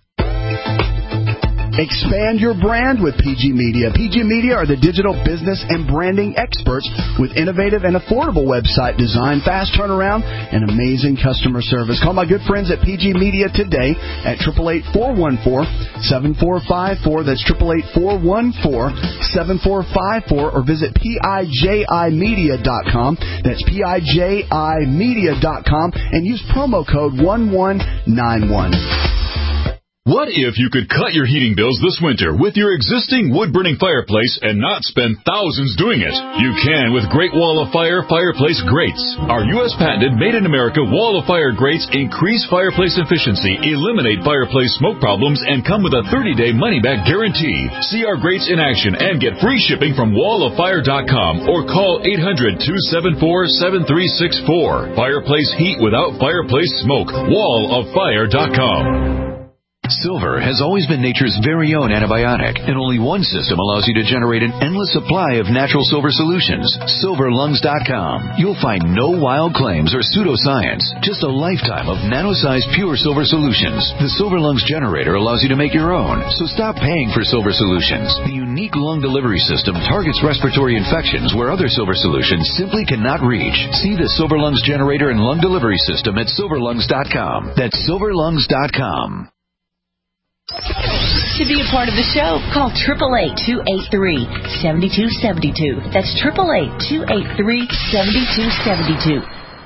Expand your brand with P G Media. P G Media are the digital business and branding experts with innovative and affordable website design, fast turnaround, and amazing customer service. Call my good friends at P G Media today at eight eight eight, four one four, seven four five four. That's eight eight eight, four one four, seven four five four, or visit P I J I media dot com. That's P I J I media dot com and use promo code one one nine one. What if you could cut your heating bills this winter with your existing wood-burning fireplace and not spend thousands doing it? You can with Great Wall of Fire Fireplace Grates. Our U S patented made-in-America Wall of Fire grates increase fireplace efficiency, eliminate fireplace smoke problems, and come with a thirty-day money-back guarantee. See our grates in action and get free shipping from wall of fire dot com or call eight hundred, two seven four, seven three six four. Fireplace heat without fireplace smoke. wall of fire dot com. Silver has always been nature's very own antibiotic, and only one system allows you to generate an endless supply of natural silver solutions. silver lungs dot com. You'll find no wild claims or pseudoscience, just a lifetime of nano-sized pure silver solutions. The Silver Lungs generator allows you to make your own, so stop paying for silver solutions. The unique lung delivery system targets respiratory infections where other silver solutions simply cannot reach. See the Silver Lungs generator and lung delivery system at silver lungs dot com. That's silver lungs dot com. To be a part of the show, call eight eight eight, two eight three, seven two seven two. That's eight eight eight, two eight three, seven two seven two.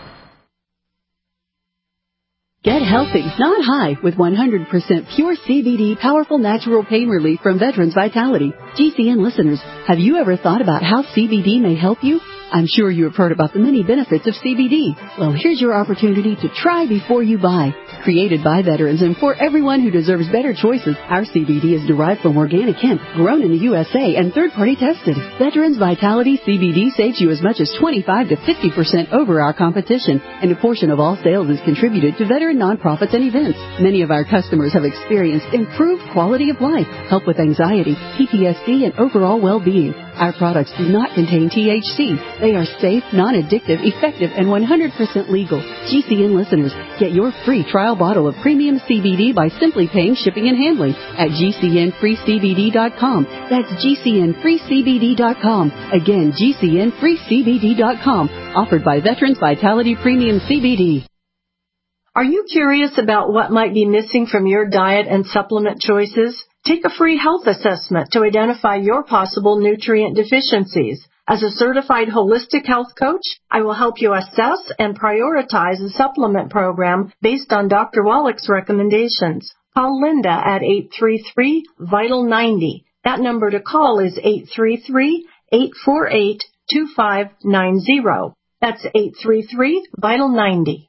Get healthy, not high, with one hundred percent pure C B D powerful natural pain relief from Veterans Vitality. G C N listeners, have you ever thought about how C B D may help you? I'm sure you have heard about the many benefits of C B D. Well, here's your opportunity to try before you buy. Created by veterans and for everyone who deserves better choices, our C B D is derived from organic hemp, grown in the U S A and third-party tested. Veterans Vitality C B D saves you as much as twenty-five to fifty percent over our competition, and a portion of all sales is contributed to veteran nonprofits and events. Many of our customers have experienced improved quality of life, help with anxiety, P T S D, and overall well-being. Our products do not contain T H C. They are safe, non-addictive, effective, and one hundred percent legal. G C N listeners, get your free trial bottle of premium C B D by simply paying shipping and handling at G C N free C B D dot com. That's G C N free C B D dot com. Again, G C N free C B D dot com. Offered by Veterans Vitality Premium C B D. Are you curious about what might be missing from your diet and supplement choices? Take a free health assessment to identify your possible nutrient deficiencies. As a certified holistic health coach, I will help you assess and prioritize a supplement program based on Doctor Wallach's recommendations. Call Linda at eight three three, vital ninety. That number to call is eight three three, eight four eight, two five nine zero. That's eight three three, vital ninety.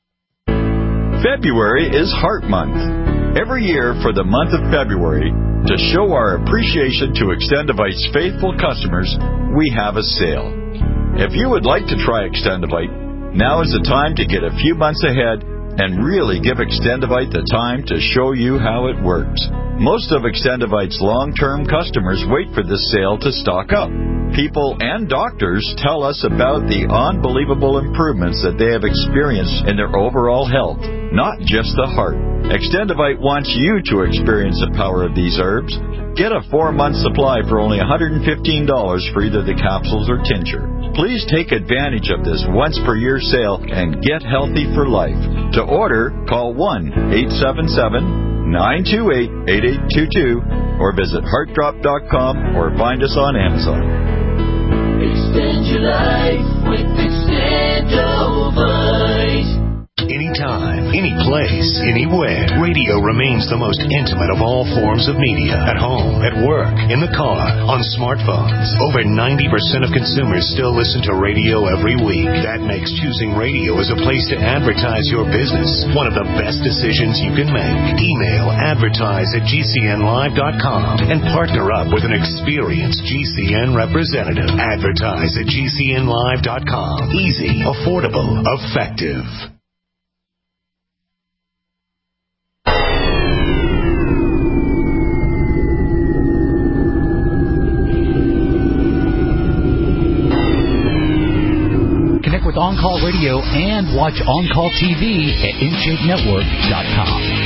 February is Heart Month. Every year for the month of February, to show our appreciation to Extendivite's faithful customers, we have a sale. If you would like to try Extendivite, now is the time to get a few months ahead and really give Extendivite the time to show you how it works. Most of Extendivite's long-term customers wait for this sale to stock up. People and doctors tell us about the unbelievable improvements that they have experienced in their overall health, not just the heart. Extendivite wants you to experience the power of these herbs. Get a four-month supply for only one hundred fifteen dollars for either the capsules or tincture. Please take advantage of this once-per-year sale and get healthy for life. To order, call one eight seven seven, nine two eight, eight eight two two or visit heart drop dot com or find us on Amazon. Extend your life with Extendovite. Anytime, any place, anywhere, radio remains the most intimate of all forms of media. At home, at work, in the car, on smartphones. Over ninety percent of consumers still listen to radio every week. That makes choosing radio as a place to advertise your business one of the best decisions you can make. Email advertise at G C N live dot com and partner up with an experienced G C N representative. Advertise at G C N live dot com. Easy, affordable, effective. With On Call Radio and watch On Call T V at in shape network dot com.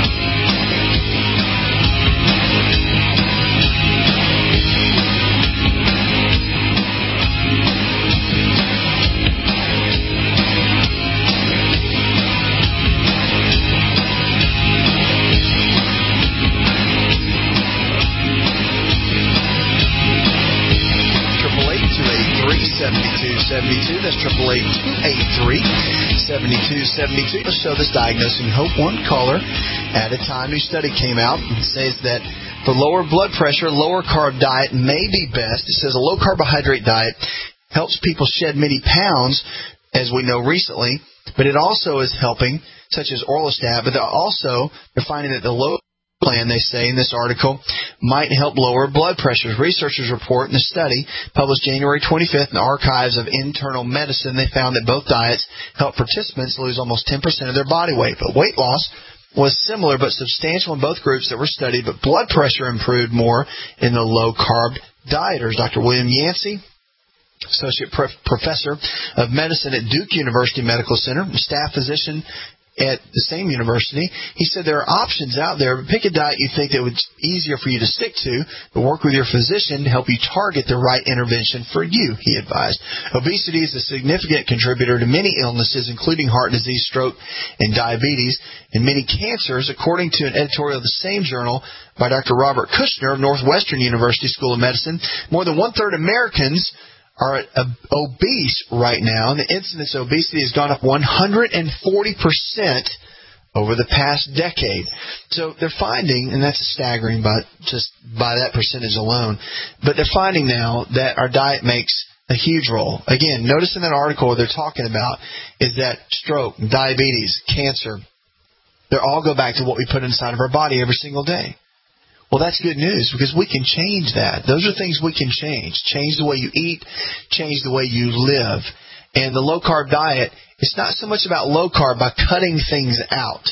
seventy-two. That's triple eight two eight three seven two seven two. Let's show this diagnosing hope. One caller at a time. New study came out and says that for lower blood pressure, lower carb diet may be best. It says a low carbohydrate diet helps people shed many pounds, as we know recently, but it also is helping, such as Orlistat, but also they're finding that the low plan, they say in this article, might help lower blood pressures. Researchers report in the study published January twenty-fifth in the Archives of Internal Medicine, they found that both diets help participants lose almost ten percent of their body weight. But weight loss was similar but substantial in both groups that were studied, but blood pressure improved more in the low-carb dieters. Doctor William Yancey, Associate Pro- Professor of Medicine at Duke University Medical Center, staff physician at the same university, he said there are options out there, but pick a diet you think that would be easier for you to stick to, but work with your physician to help you target the right intervention for you, he advised. Obesity is a significant contributor to many illnesses, including heart disease, stroke, and diabetes, and many cancers, according to an editorial of the same journal by Doctor Robert Kushner of Northwestern University School of Medicine. More than one-third of Americans are obese right now, and the incidence of obesity has gone up one hundred forty percent over the past decade. So they're finding, and that's staggering by just by that percentage alone, but they're finding now that our diet makes a huge role. Again, notice in that article what they're talking about is that stroke, diabetes, cancer, they all go back to what we put inside of our body every single day. Well, that's good news because we can change that. Those are things we can change. Change the way you eat, change the way you live. And the low-carb diet, it's not so much about low-carb by cutting things out.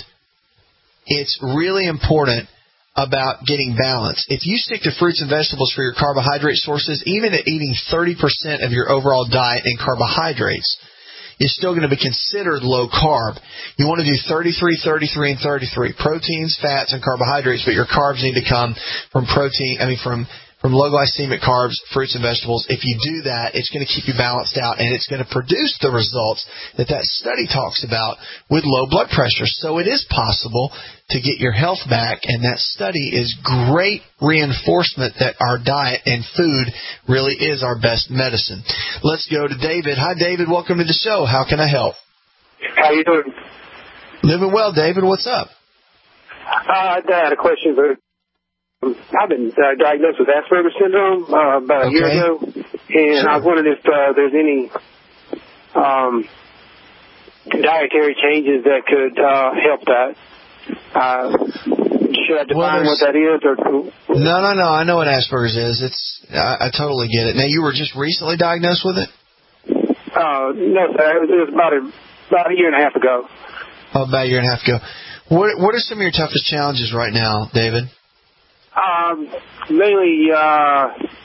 It's really important about getting balance. If you stick to fruits and vegetables for your carbohydrate sources, even at eating thirty percent of your overall diet in carbohydrates, is still going to be considered low carb. You want to do thirty-three, thirty-three, and thirty-three. Proteins, fats, and carbohydrates, but your carbs need to come from protein, I mean from, from low glycemic carbs, fruits and vegetables. If you do that, it's going to keep you balanced out, and it's going to produce the results that that study talks about with low blood pressure. So it is possible to get your health back, and that study is great reinforcement that our diet and food really is our best medicine. Let's go to David. Hi, David. Welcome to the show. How can I help? How you doing? Living well, David. What's up? Uh, I had a question. For, I've been uh, diagnosed with Asperger's syndrome uh, about a okay. year ago, and sure. I was wondering if uh, there's any um, dietary changes that could uh, help that. Uh, should I define well, what that is? Or no, no, no. I know what Asperger's is. It's I, I totally get it. Now, you were just recently diagnosed with it? Uh, no, sir. It was, it was about a about a year and a half ago. Oh, about a year and a half ago. What What are some of your toughest challenges right now, David? Um, mainly, uh,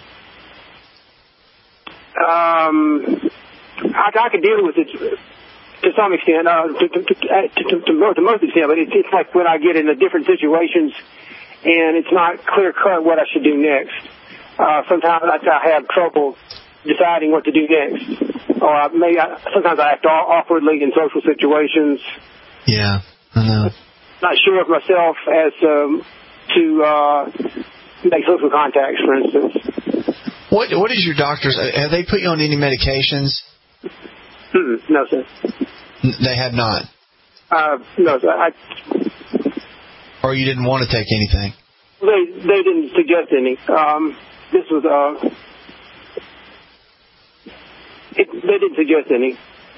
um, I, I could deal with it to some extent, uh, to, to, to, to, to, to most extent, but it's, it's like when I get into different situations and it's not clear cut what I should do next. Uh, sometimes I, I have trouble deciding what to do next, or I, maybe I, sometimes I act awkwardly in social situations. Yeah, I know. not sure of myself as um, to uh, make social contacts, for instance. What What is your doctor's? Have they put you on any medications? Mm-mm, no, sir. They have not. Uh, no, sir. I, or you didn't want to take anything? They they didn't suggest any. Um, this was uh, it, they didn't suggest any.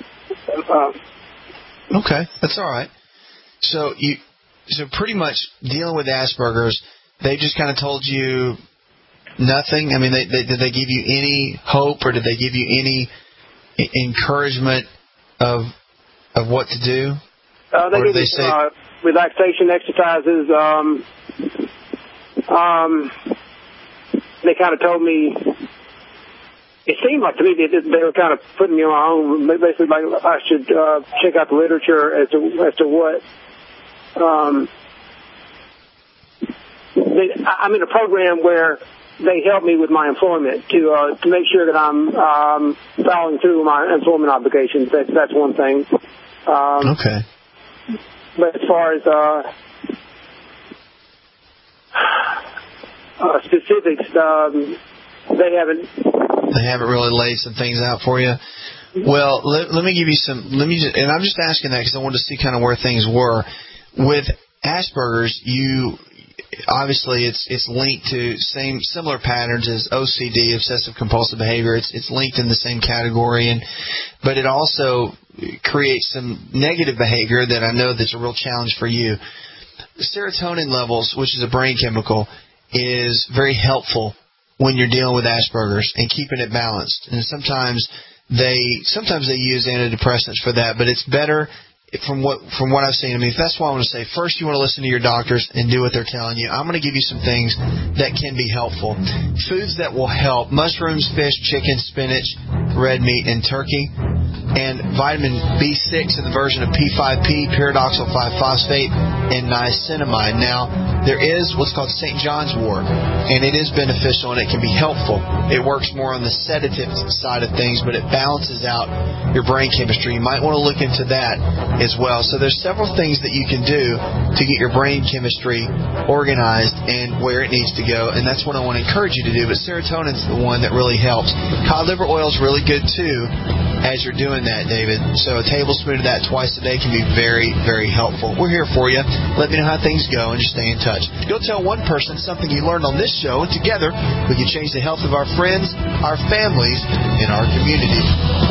Uh, okay, that's all right. So you, so pretty much dealing with Asperger's, they just kind of told you nothing. I mean, they, they, did they give you any hope, or did they give you any encouragement of of what to do? Uh, they or gave did they me say uh, relaxation exercises. Um, um, they kind of told me. It seemed like to me that they were kind of putting me on my own. Basically, like I should uh, check out the literature as to as to what. Um, they, I'm in a program where they help me with my employment to uh, to make sure that I'm um, following through my employment obligations. That, that's one thing. Um, okay. But as far as uh, uh, specifics, um, they haven't. They haven't really laid some things out for you. Well, let, let me give you some. Let me, just, and I'm just asking that because I wanted to see kind of where things were with Asperger's. You obviously it's it's linked to same similar patterns as O C D, obsessive compulsive behavior. It's it's linked in the same category, and but it also creates some negative behavior that I know that's a real challenge for you. Serotonin levels, which is a brain chemical, is very helpful when you're dealing with Asperger's and keeping it balanced. And sometimes they sometimes they use antidepressants for that, but it's better from what from what I've seen. I mean, that's why I want to say, first you want to listen to your doctors and do what they're telling you. I'm going to give you some things that can be helpful. Foods that will help: mushrooms, fish, chicken, spinach, red meat, and turkey. And vitamin B six in the version of P five P, pyridoxal five phosphate, and niacinamide. Now, there is what's called Saint John's wort, and it is beneficial and it can be helpful. It works more on the sedative side of things, but it balances out your brain chemistry. You might want to look into that as well. So there's several things that you can do to get your brain chemistry organized and where it needs to go, and that's what I want to encourage you to do. But serotonin's the one that really helps. Cod liver oil is really good too as you're doing that, David. So a tablespoon of that twice a day can be very, very helpful. We're here for you. Let me know how things go and just stay in touch. Go tell one person something you learned on this show, and together we can change the health of our friends, our families, and our community.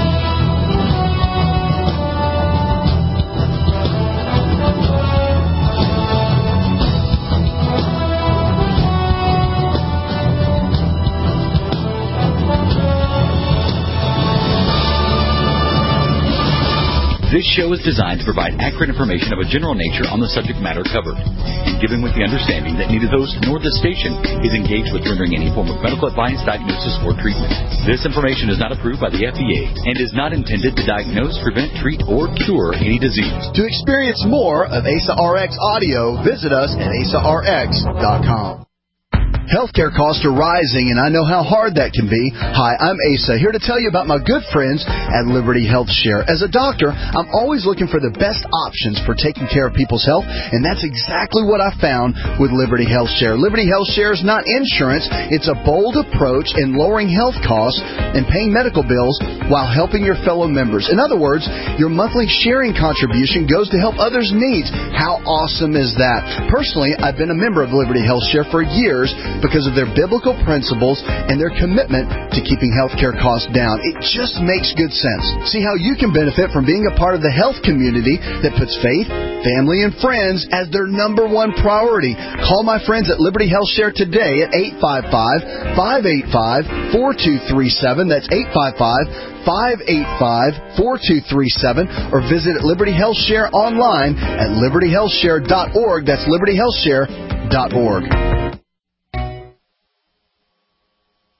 This show is designed to provide accurate information of a general nature on the subject matter covered, and given with the understanding that neither the host nor the station is engaged with rendering any form of medical advice, diagnosis, or treatment. This information is not approved by the F D A and is not intended to diagnose, prevent, treat, or cure any disease. To experience more of A S A R X audio, visit us at A S A R X dot com. Healthcare costs are rising, and I know how hard that can be. Hi, I'm Asa, here to tell you about my good friends at Liberty Health Share. As a doctor, I'm always looking for the best options for taking care of people's health, and that's exactly what I found with Liberty Health Share. Liberty Health Share is not insurance. It's a bold approach in lowering health costs and paying medical bills while helping your fellow members. In other words, your monthly sharing contribution goes to help others' needs. How awesome is that? Personally, I've been a member of Liberty Health Share for years because of their biblical principles and their commitment to keeping healthcare costs down. It just makes good sense. See how you can benefit from being a part of the health community that puts faith, family, and friends as their number one priority. Call my friends at Liberty Health Share today at eight five five, five eight five, four two three seven. That's eight five five, five eight five, four two three seven, or visit Liberty Health Share online at liberty health share dot org. That's liberty health share dot org.